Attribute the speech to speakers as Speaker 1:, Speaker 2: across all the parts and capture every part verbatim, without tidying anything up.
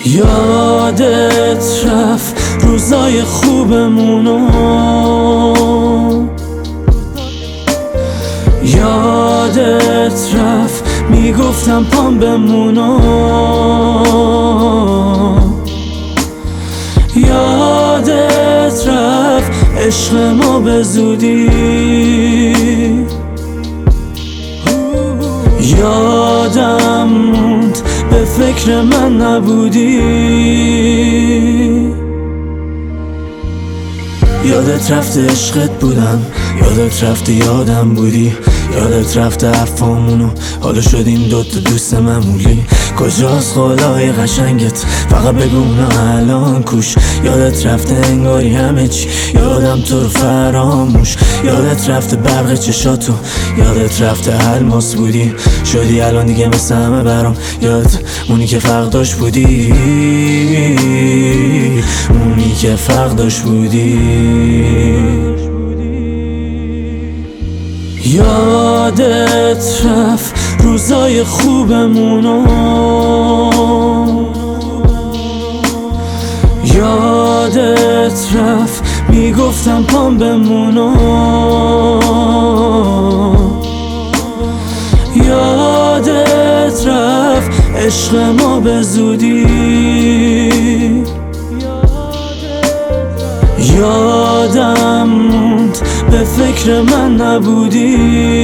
Speaker 1: یادت رفت روزای خوبمونو، یادت رفت میگفتم پام بمونو، یادت رفت عشق ما به زودی، یادم موند به فکر من نبودی. یادت رفت عشقت بودم، یادت رفت یادم بودی، یادت رفت حرفامونو حالا شدیم دوتا دوست معمولی. کجاست خالای قشنگت؟ فقط بگو اونا الان کوش. یادت رفته انگاری همه چی، یادم تو رو فراموش. یادت رفته برق چشاتو، یادت رفته الماس بودی، شدی الان دیگه مثل همه برام. یادت اونی که فرق داشت بودی، اونی که فرق داشت بودی. یادت رفت روزای خوبمونو، یادت رفت میگفتم پام بمونو، یادت رفت عشق ما به زودی، یادم موند به فکر من نبودی.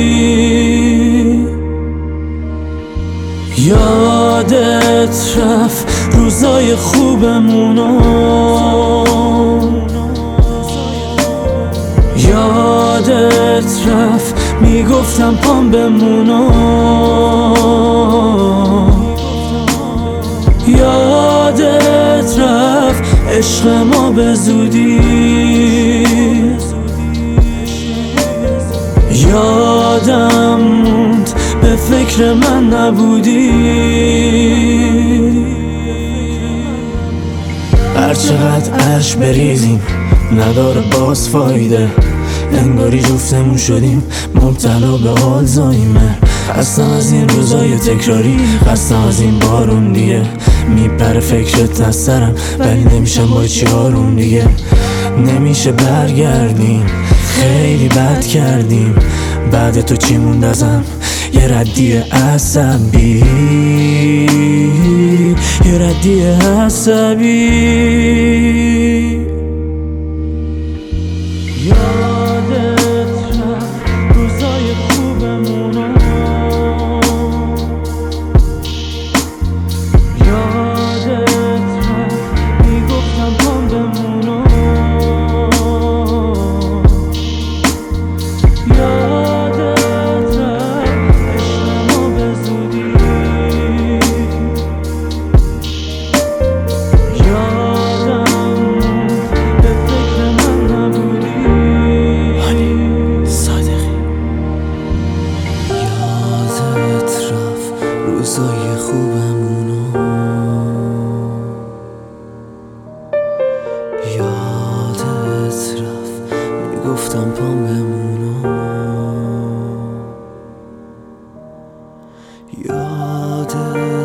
Speaker 1: یادت رفت روزای خوبمونو، یادت رفت میگفتم پام بمونو، یادت رفت عشق ما به زودی، یادم موند به فکر من نبودی. هرچقدر عشق بریزیم نداره باز فایده، انگاری جفتمون شدیم مبتلا به آلزایمر. خستم از این روزای تکراری، خستم از این بارون دیگه. میپره فکرت از سرم ولی نمیشم با چی آروم دیگه. نمیشه برگردیم، خیلی بد کردیم. بعد تو چی موند ازم؟ یه ردی عصبی، یه ردی عصبی. یادت رفت روزای خوبمونو، یادت رفت میگفتم پام بمونو، یادت رفت عشق ما به زودی، یادم موند به فکر من نبودی. علی صادقی.
Speaker 2: یادت رفت روزای خوبمونو، یادت رفت میگفتم پام بمونو، یادت